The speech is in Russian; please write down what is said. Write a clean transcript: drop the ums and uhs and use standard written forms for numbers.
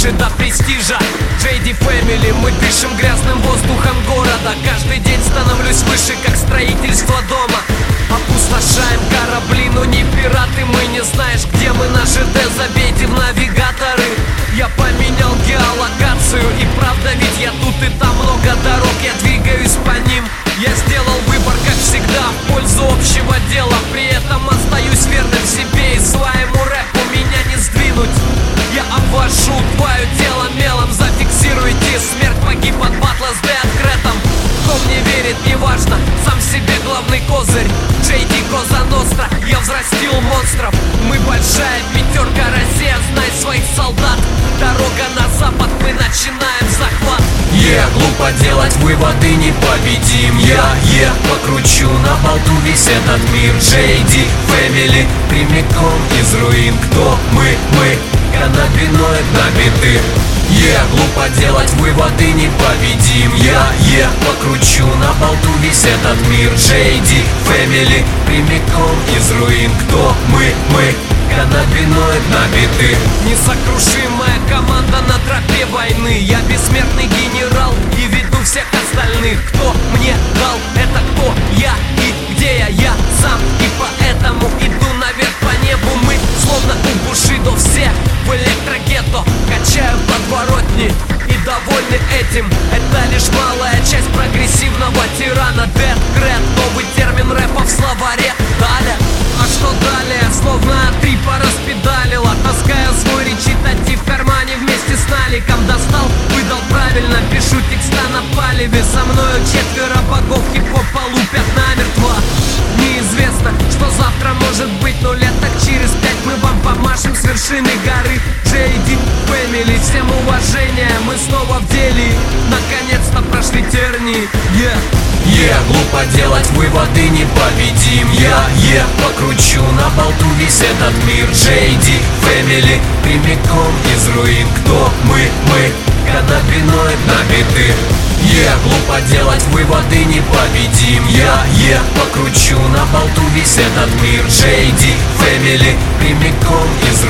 выше до престижа. JD Family, мы дышим грязным воздухом города. Каждый день становлюсь выше, как строительство дома. Опустошаем корабли, но не пираты. Мы не знаешь, где мы на ЖД, забейте в навигаторы. Я поменял геолокацию, и правда, ведь я тут и там много дорог, я двигаюсь по ним. Я сделал выбор, как всегда, в пользу общего дела. При этом остаюсь верным себе и своему рэпу меня не сдвинуть. Я обвожу твое тело мелом, зафиксируйте. Смерть погиб от батла с Деоткретом. Кто мне верит, неважно, сам себе главный козырь. JD Коза Ностра, я взрастил монстров. Мы большая пятерка, Россия, знай своих солдат. Дорога на запад, мы начинаем захват. Глупо делать выводы, непобедим. Я покручу на болту весь этот мир. JD Family, прямиком из руин. Кто мы? Каннабиноид набиты. Глупо делать выводы, непобедим. Я покручу на болту весь этот мир. JD Family, прямиком из руин. Кто мы? Каннабиноид набиты. Несокрушимая команда на тропе войны. Я бессмертный генерал и веду всех остальных. Кто мне дал это кто? Я и где я? Я сам, и поэтому иду наверх по небу. Мы словно у Бушидо, все в электрогетто. Качаю подворотни и довольны этим. Это лишь малая часть прогрессивного тирана. Deathgrad, новый термин рэпа в словаре. Далее, а что далее? Словно три пораспедалила. Таская свой речитатив в кармане вместе с наликом. Достал, выдал правильно, пишу текста на палеве. Со мною четверо богов хип-хопа лупят намертво. Неизвестно, что завтра может быть, но лет так через 5 мы вам помашем с вершины горы. JD Family, всем уважения, мы снова в деле. Наконец-то прошли тернии. Глупо делать выводы, непобедим. Я покручу на болту весь этот мир. JD Family, прямиком из руин. Кто мы? Каннабиноид набиты. Глупо делать выводы, непобедим. Я покручу на болту весь этот мир. JD Family, прямиком из